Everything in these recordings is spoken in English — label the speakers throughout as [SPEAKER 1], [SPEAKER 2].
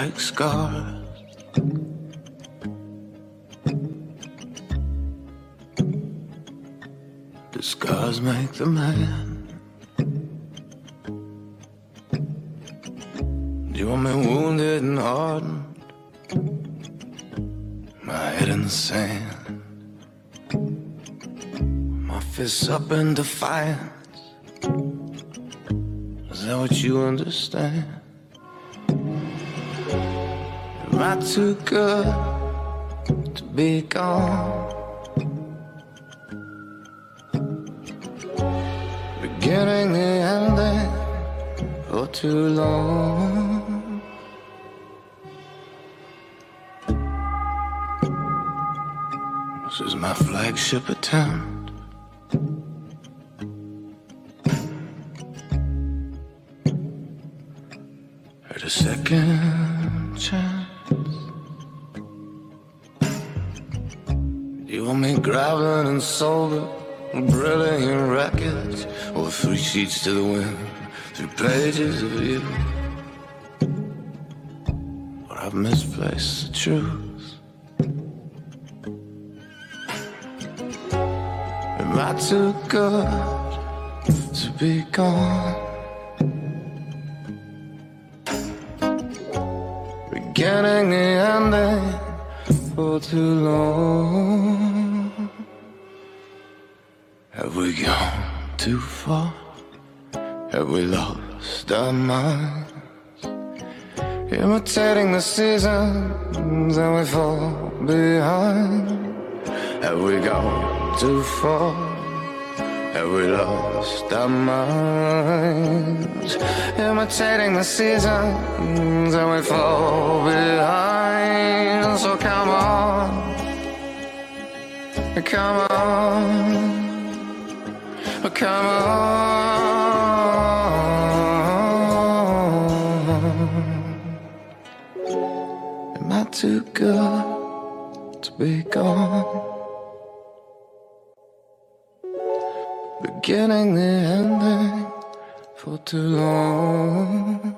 [SPEAKER 1] like scars. The scars make the man. You want me wounded and hardened, my head in the sand, my fists up in defiance. Is that what you understand? Am I too good to be gone? Beginning the ending for too long. This is my flagship attempt. At a second chance. You want me grabbing and sober, brilliant records, or 3 sheets to the wind, 3 pages of you. But I've misplaced the truth. Am I too good to be gone? Beginning the ending for too long. Have we gone too far? Have we lost our minds? Imitating the seasons and we fall behind. Have we gone too far? Have we lost our minds? Imitating the seasons and we fall behind. So come on, come on. Come on. Am I too good to be gone? Beginning the ending for too long.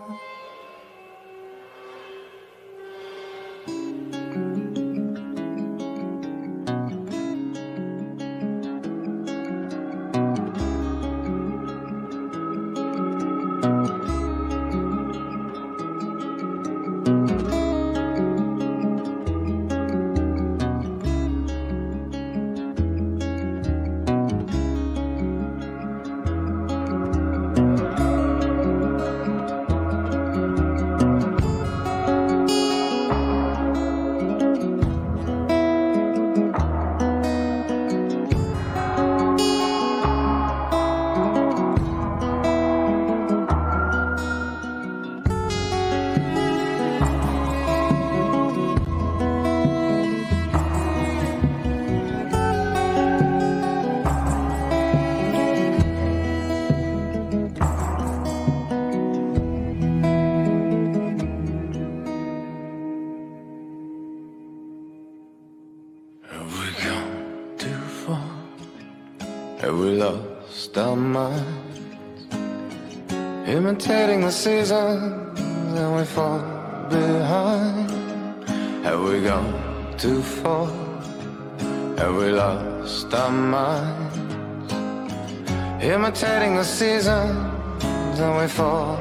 [SPEAKER 1] Have we lost our minds? Imitating the seasons and we fall behind. Have we gone too far? Have we lost our minds? Imitating the seasons and we fall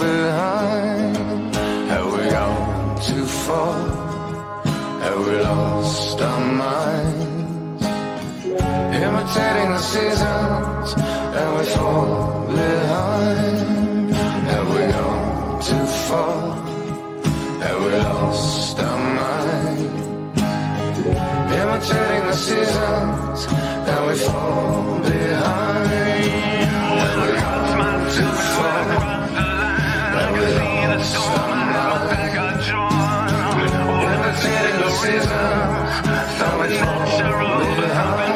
[SPEAKER 1] behind. Have we gone too far? Have we lost our minds? Imitating the seasons and we fall behind. Have we gone too far? Have we lost our mind? Imitating the seasons and we fall behind. Have we gone too far? Have we lost our mind? Imitating the seasons and we fall behind.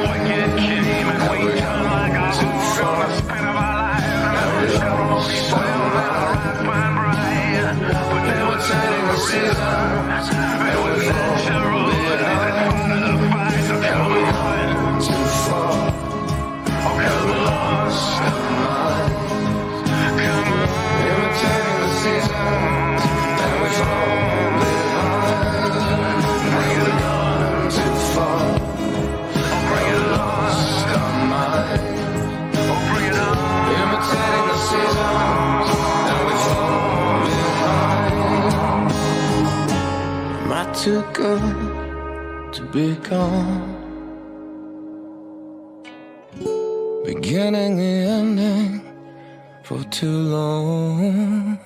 [SPEAKER 1] begun. Beginning the ending for too long.